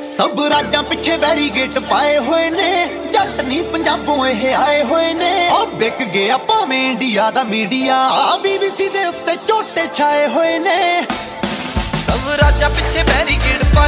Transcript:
सब राजां पिछे बैरीगेट पाए हुए ने, जट नी पंजाबों ये आए हुए ने। ओ बिक गया भावें इंडिया दा मीडिया, BBC दे उत्ते झोटे छाए हुए ने। सब राजां पिछे बैरीगेट